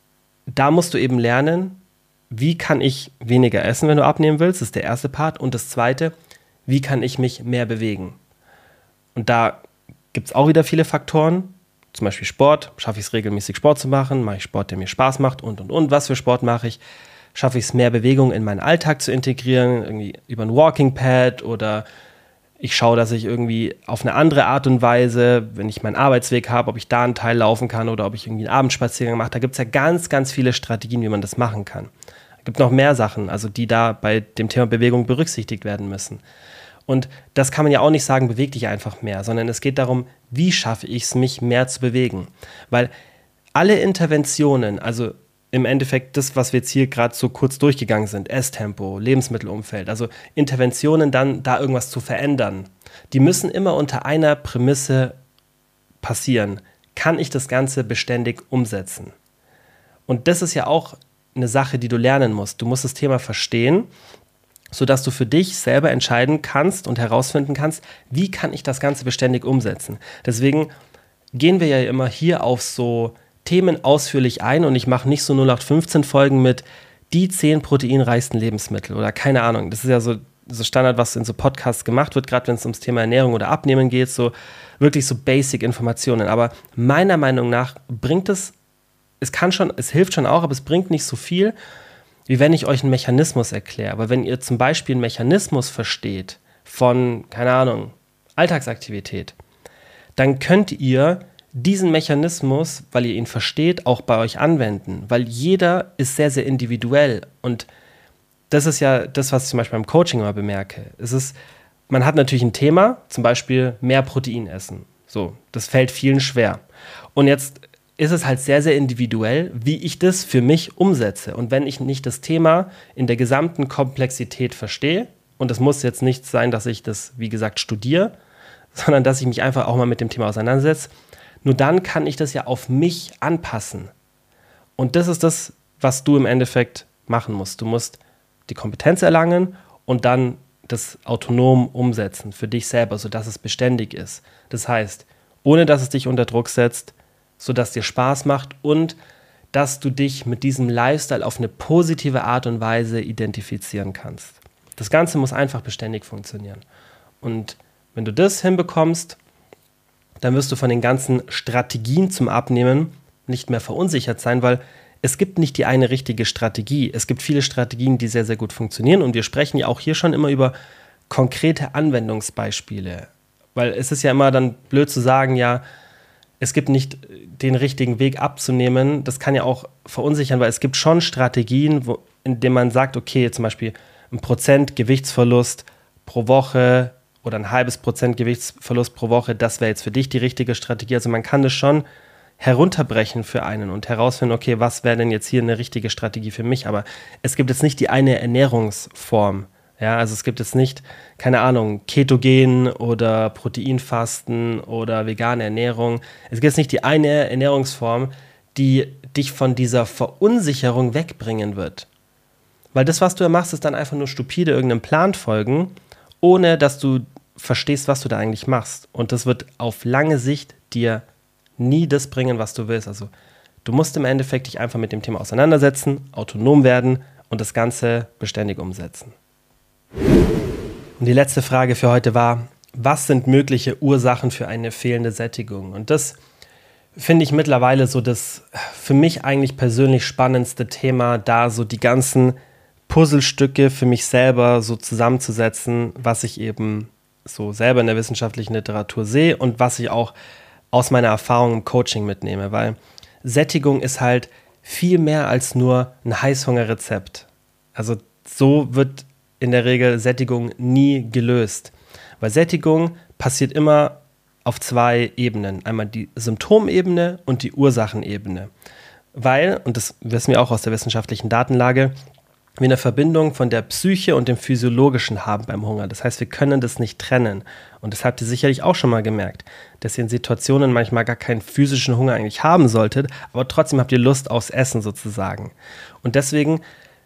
da musst du eben lernen, wie kann ich weniger essen, wenn du abnehmen willst, das ist der erste Part. Und das zweite, wie kann ich mich mehr bewegen? Und da gibt es auch wieder viele Faktoren, zum Beispiel Sport. Schaffe ich es regelmäßig, Sport zu machen? Mache ich Sport, der mir Spaß macht? Und, und, und. Was für Sport mache ich? Schaffe ich es, mehr Bewegung in meinen Alltag zu integrieren? Irgendwie über ein Walking Pad oder ich schaue, dass ich irgendwie auf eine andere Art und Weise, wenn ich meinen Arbeitsweg habe, ob ich da einen Teil laufen kann oder ob ich irgendwie einen Abendspaziergang mache. Da gibt es ja ganz, ganz viele Strategien, wie man das machen kann. Es gibt noch mehr Sachen, also die da bei dem Thema Bewegung berücksichtigt werden müssen. Und das kann man ja auch nicht sagen, beweg dich einfach mehr, sondern es geht darum, wie schaffe ich es, mich mehr zu bewegen. Weil alle Interventionen, also im Endeffekt das, was wir jetzt hier gerade so kurz durchgegangen sind, Esstempo, Lebensmittelumfeld, also Interventionen dann da irgendwas zu verändern, die müssen immer unter einer Prämisse passieren. Kann ich das Ganze beständig umsetzen? Und das ist ja auch eine Sache, die du lernen musst. Du musst das Thema verstehen, sodass du für dich selber entscheiden kannst und herausfinden kannst, wie kann ich das Ganze beständig umsetzen. Deswegen gehen wir ja immer hier auf so Themen ausführlich ein und ich mache nicht so null acht fünfzehn Folgen mit die zehn proteinreichsten Lebensmittel oder keine Ahnung. Das ist ja so, so Standard, was in so Podcasts gemacht wird, gerade wenn es ums Thema Ernährung oder Abnehmen geht, so wirklich so Basic-Informationen. Aber meiner Meinung nach bringt es, es kann schon, es hilft schon auch, aber es bringt nicht so viel, wie wenn ich euch einen Mechanismus erkläre. Aber wenn ihr zum Beispiel einen Mechanismus versteht von, keine Ahnung, Alltagsaktivität, dann könnt ihr diesen Mechanismus, weil ihr ihn versteht, auch bei euch anwenden. Weil jeder ist sehr, sehr individuell. Und das ist ja das, was ich zum Beispiel beim Coaching immer bemerke. Es ist, man hat natürlich ein Thema, zum Beispiel mehr Protein essen. So, das fällt vielen schwer. Und jetzt ist es halt sehr, sehr individuell, wie ich das für mich umsetze. Und wenn ich nicht das Thema in der gesamten Komplexität verstehe, und es muss jetzt nicht sein, dass ich das, wie gesagt, studiere, sondern dass ich mich einfach auch mal mit dem Thema auseinandersetze, nur dann kann ich das ja auf mich anpassen. Und das ist das, was du im Endeffekt machen musst. Du musst die Kompetenz erlangen und dann das autonom umsetzen für dich selber, sodass es beständig ist. Das heißt, ohne dass es dich unter Druck setzt, sodass dir Spaß macht und dass du dich mit diesem Lifestyle auf eine positive Art und Weise identifizieren kannst. Das Ganze muss einfach beständig funktionieren. Und wenn du das hinbekommst, dann wirst du von den ganzen Strategien zum Abnehmen nicht mehr verunsichert sein, weil es gibt nicht die eine richtige Strategie. Es gibt viele Strategien, die sehr, sehr gut funktionieren. Und wir sprechen ja auch hier schon immer über konkrete Anwendungsbeispiele. Weil es ist ja immer dann blöd zu sagen, ja, es gibt nicht den richtigen Weg abzunehmen. Das kann ja auch verunsichern, weil es gibt schon Strategien, wo, in denen man sagt, okay, zum Beispiel ein Prozent Gewichtsverlust pro Woche oder ein halbes Prozent Gewichtsverlust pro Woche, das wäre jetzt für dich die richtige Strategie. Also man kann das schon herunterbrechen für einen und herausfinden, okay, was wäre denn jetzt hier eine richtige Strategie für mich? Aber es gibt jetzt nicht die eine Ernährungsform. Ja, also es gibt jetzt nicht, keine Ahnung, Ketogen oder Proteinfasten oder vegane Ernährung. Es gibt jetzt nicht die eine Ernährungsform, die dich von dieser Verunsicherung wegbringen wird. Weil das, was du ja machst, ist dann einfach nur stupide irgendeinem Plan folgen, ohne dass du verstehst, was du da eigentlich machst. Und das wird auf lange Sicht dir nie das bringen, was du willst. Also du musst im Endeffekt dich einfach mit dem Thema auseinandersetzen, autonom werden und das Ganze beständig umsetzen. Und die letzte Frage für heute war, was sind mögliche Ursachen für eine fehlende Sättigung? Und das finde ich mittlerweile so das für mich eigentlich persönlich spannendste Thema, da so die ganzen Puzzlestücke für mich selber so zusammenzusetzen, was ich eben so selber in der wissenschaftlichen Literatur sehe und was ich auch aus meiner Erfahrung im Coaching mitnehme, weil Sättigung ist halt viel mehr als nur ein Heißhungerrezept. Also so wird in der Regel Sättigung nie gelöst, weil Sättigung passiert immer auf zwei Ebenen, einmal die Symptomebene und die Ursachenebene, weil, und das wissen wir auch aus der wissenschaftlichen Datenlage, wir eine Verbindung von der Psyche und dem Physiologischen haben beim Hunger. Das heißt, wir können das nicht trennen. Und das habt ihr sicherlich auch schon mal gemerkt, dass ihr in Situationen manchmal gar keinen physischen Hunger eigentlich haben solltet, aber trotzdem habt ihr Lust aufs Essen sozusagen. Und deswegen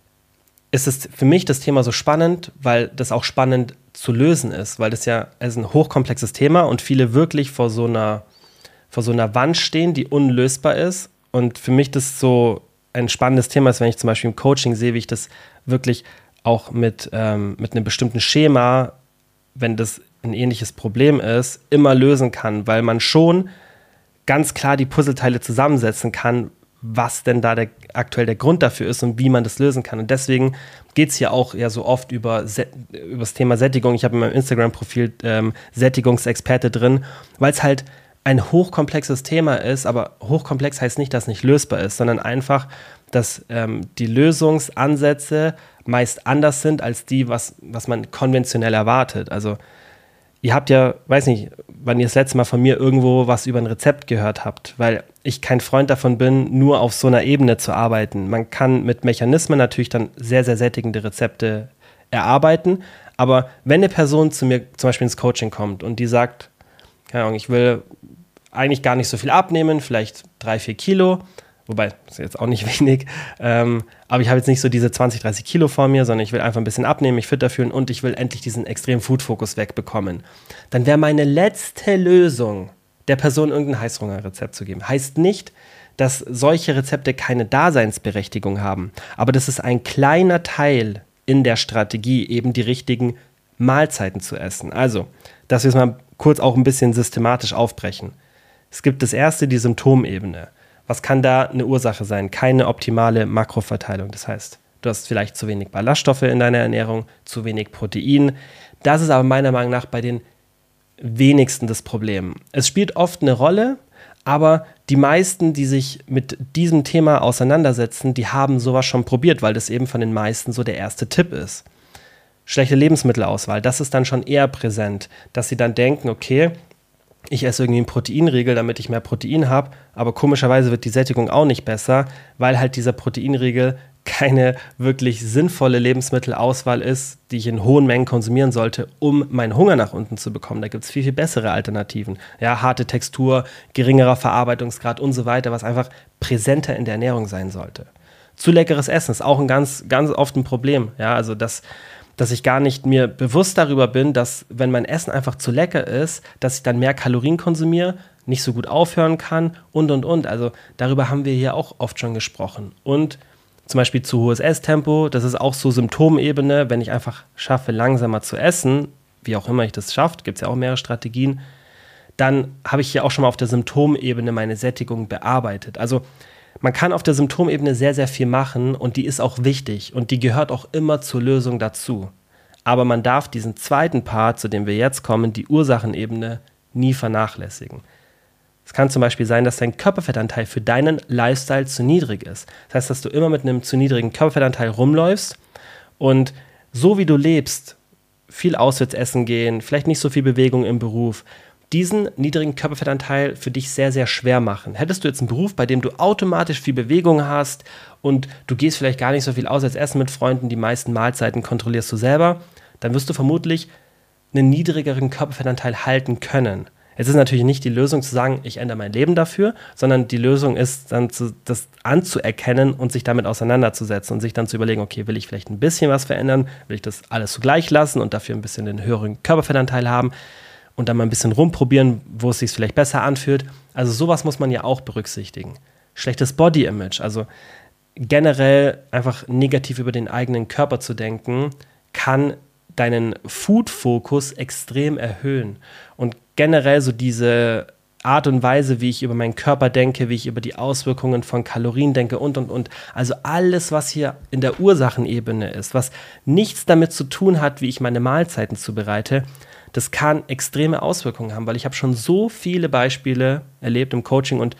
ist es für mich das Thema so spannend, weil das auch spannend zu lösen ist, weil das ja also ein hochkomplexes Thema und viele wirklich vor so einer, vor so einer Wand stehen, die unlösbar ist. Und für mich das so ein spannendes Thema ist, wenn ich zum Beispiel im Coaching sehe, wie ich das wirklich auch mit, ähm, mit einem bestimmten Schema, wenn das ein ähnliches Problem ist, immer lösen kann, weil man schon ganz klar die Puzzleteile zusammensetzen kann, was denn da der, aktuell der Grund dafür ist und wie man das lösen kann. Und deswegen geht es hier auch ja so oft über, über das Thema Sättigung. Ich habe in meinem Instagram-Profil ähm, Sättigungsexperte drin, weil es halt ein hochkomplexes Thema ist, aber hochkomplex heißt nicht, dass es nicht lösbar ist, sondern einfach, dass ähm, die Lösungsansätze meist anders sind als die, was, was man konventionell erwartet. Also ihr habt ja, weiß nicht, wann ihr das letzte Mal von mir irgendwo was über ein Rezept gehört habt, weil ich kein Freund davon bin, nur auf so einer Ebene zu arbeiten. Man kann mit Mechanismen natürlich dann sehr, sehr sättigende Rezepte erarbeiten, aber wenn eine Person zu mir zum Beispiel ins Coaching kommt und die sagt, keine Ahnung, ich will eigentlich gar nicht so viel abnehmen, vielleicht drei, vier Kilo, wobei, das ist jetzt auch nicht wenig, ähm, aber ich habe jetzt nicht so diese zwanzig, dreißig Kilo vor mir, sondern ich will einfach ein bisschen abnehmen, mich fitter fühlen und ich will endlich diesen extremen Food-Fokus wegbekommen. Dann wäre meine letzte Lösung, der Person irgendein Heißhungerrezept zu geben. Heißt nicht, dass solche Rezepte keine Daseinsberechtigung haben, aber das ist ein kleiner Teil in der Strategie, eben die richtigen Mahlzeiten zu essen. Also, dass wir es mal kurz auch ein bisschen systematisch aufbrechen. Es gibt das erste, die Symptomebene. Was kann da eine Ursache sein? Keine optimale Makroverteilung. Das heißt, du hast vielleicht zu wenig Ballaststoffe in deiner Ernährung, zu wenig Protein. Das ist aber meiner Meinung nach bei den wenigsten das Problem. Es spielt oft eine Rolle, aber die meisten, die sich mit diesem Thema auseinandersetzen, die haben sowas schon probiert, weil das eben von den meisten so der erste Tipp ist. Schlechte Lebensmittelauswahl, das ist dann schon eher präsent, dass sie dann denken, okay, ich esse irgendwie einen Proteinriegel, damit ich mehr Protein habe, aber komischerweise wird die Sättigung auch nicht besser, weil halt dieser Proteinriegel keine wirklich sinnvolle Lebensmittelauswahl ist, die ich in hohen Mengen konsumieren sollte, um meinen Hunger nach unten zu bekommen. Da gibt es viel, viel bessere Alternativen. Ja, harte Textur, geringerer Verarbeitungsgrad und so weiter, was einfach präsenter in der Ernährung sein sollte. Zu leckeres Essen ist auch ein ganz, ganz oft ein Problem. Ja, also das dass ich gar nicht mir bewusst darüber bin, dass wenn mein Essen einfach zu lecker ist, dass ich dann mehr Kalorien konsumiere, nicht so gut aufhören kann und, und, und. Also darüber haben wir hier auch oft schon gesprochen. Und zum Beispiel zu hohes Esstempo, das ist auch so Symptomebene, wenn ich einfach schaffe, langsamer zu essen, wie auch immer ich das schaffe, gibt es ja auch mehrere Strategien, dann habe ich hier auch schon mal auf der Symptomebene meine Sättigung bearbeitet. Also man kann auf der Symptomebene sehr, sehr viel machen und die ist auch wichtig und die gehört auch immer zur Lösung dazu. Aber man darf diesen zweiten Part, zu dem wir jetzt kommen, die Ursachenebene, nie vernachlässigen. Es kann zum Beispiel sein, dass dein Körperfettanteil für deinen Lifestyle zu niedrig ist. Das heißt, dass du immer mit einem zu niedrigen Körperfettanteil rumläufst und so wie du lebst, viel auswärts essen gehen, vielleicht nicht so viel Bewegung im Beruf, diesen niedrigen Körperfettanteil für dich sehr, sehr schwer machen. Hättest du jetzt einen Beruf, bei dem du automatisch viel Bewegung hast und du gehst vielleicht gar nicht so viel auswärts essen mit Freunden, die meisten Mahlzeiten kontrollierst du selber, dann wirst du vermutlich einen niedrigeren Körperfettanteil halten können. Es ist natürlich nicht die Lösung zu sagen, ich ändere mein Leben dafür, sondern die Lösung ist dann, zu, das anzuerkennen und sich damit auseinanderzusetzen und sich dann zu überlegen, okay, will ich vielleicht ein bisschen was verändern, will ich das alles so gleich lassen und dafür ein bisschen den höheren Körperfettanteil haben und dann mal ein bisschen rumprobieren, wo es sich vielleicht besser anfühlt. Also sowas muss man ja auch berücksichtigen. Schlechtes Body-Image, also generell einfach negativ über den eigenen Körper zu denken, kann deinen Food-Fokus extrem erhöhen. Und generell so diese Art und Weise, wie ich über meinen Körper denke, wie ich über die Auswirkungen von Kalorien denke und, und, und. Also alles, was hier in der Ursachenebene ist, was nichts damit zu tun hat, wie ich meine Mahlzeiten zubereite, das kann extreme Auswirkungen haben, weil ich habe schon so viele Beispiele erlebt im Coaching und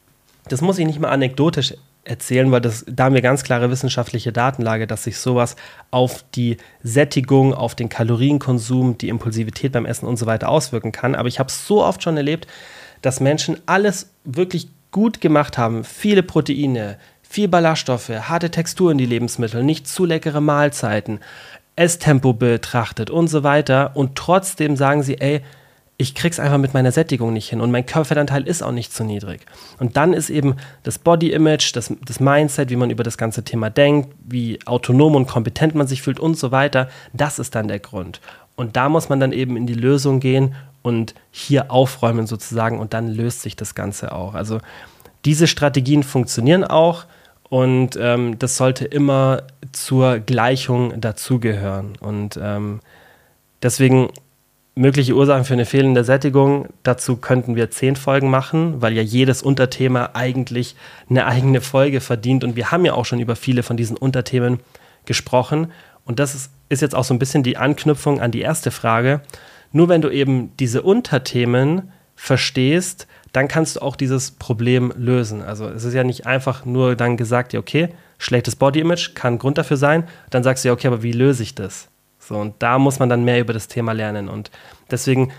das muss ich nicht mal anekdotisch erzählen, weil das, da haben wir ganz klare wissenschaftliche Datenlage, dass sich sowas auf die Sättigung, auf den Kalorienkonsum, die Impulsivität beim Essen und so weiter auswirken kann. Aber ich habe es so oft schon erlebt, dass Menschen alles wirklich gut gemacht haben, viele Proteine, viel Ballaststoffe, harte Textur in die Lebensmittel, nicht zu leckere Mahlzeiten, Esstempo betrachtet und so weiter und trotzdem sagen sie, ey, ich krieg's einfach mit meiner Sättigung nicht hin und mein Körperfettanteil ist auch nicht zu niedrig. Und dann ist eben das Body-Image, das, das Mindset, wie man über das ganze Thema denkt, wie autonom und kompetent man sich fühlt und so weiter, das ist dann der Grund. Und da muss man dann eben in die Lösung gehen und hier aufräumen sozusagen und dann löst sich das Ganze auch. Also diese Strategien funktionieren auch und ähm, das sollte immer zur Gleichung dazugehören. Und ähm, deswegen mögliche Ursachen für eine fehlende Sättigung, dazu könnten wir zehn Folgen machen, weil ja jedes Unterthema eigentlich eine eigene Folge verdient und wir haben ja auch schon über viele von diesen Unterthemen gesprochen und das ist, ist jetzt auch so ein bisschen die Anknüpfung an die erste Frage. Nur wenn du eben diese Unterthemen verstehst, dann kannst du auch dieses Problem lösen. Also es ist ja nicht einfach nur dann gesagt, ja okay, schlechtes Body-Image kann Grund dafür sein, dann sagst du ja okay, aber wie löse ich das? So, und da muss man dann mehr über das Thema lernen. Und deswegen,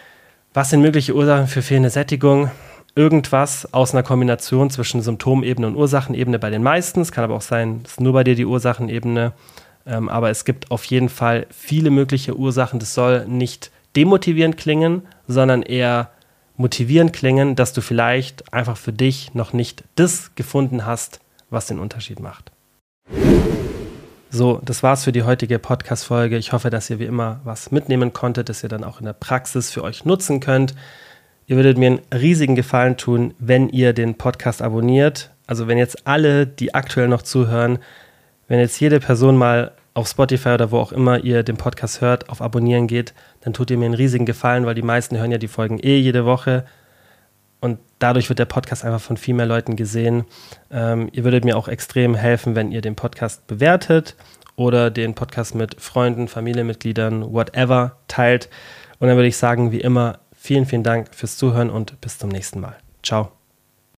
was sind mögliche Ursachen für fehlende Sättigung? Irgendwas aus einer Kombination zwischen Symptomebene und Ursachenebene bei den meisten. Es kann aber auch sein, es ist nur bei dir die Ursachenebene. Ähm, aber es gibt auf jeden Fall viele mögliche Ursachen. Das soll nicht demotivierend klingen, sondern eher motivierend klingen, dass du vielleicht einfach für dich noch nicht das gefunden hast, was den Unterschied macht. So, das war's für die heutige Podcast-Folge. Ich hoffe, dass ihr wie immer was mitnehmen konntet, dass ihr dann auch in der Praxis für euch nutzen könnt. Ihr würdet mir einen riesigen Gefallen tun, wenn ihr den Podcast abonniert. Also wenn jetzt alle, die aktuell noch zuhören, wenn jetzt jede Person mal auf Spotify oder wo auch immer ihr den Podcast hört, auf Abonnieren geht, dann tut ihr mir einen riesigen Gefallen, weil die meisten hören ja die Folgen eh jede Woche. und dadurch wird der Podcast einfach von viel mehr Leuten gesehen. Ähm, ihr würdet mir auch extrem helfen, wenn ihr den Podcast bewertet oder den Podcast mit Freunden, Familienmitgliedern, whatever teilt. Und dann würde ich sagen, wie immer, vielen, vielen Dank fürs Zuhören und bis zum nächsten Mal. Ciao.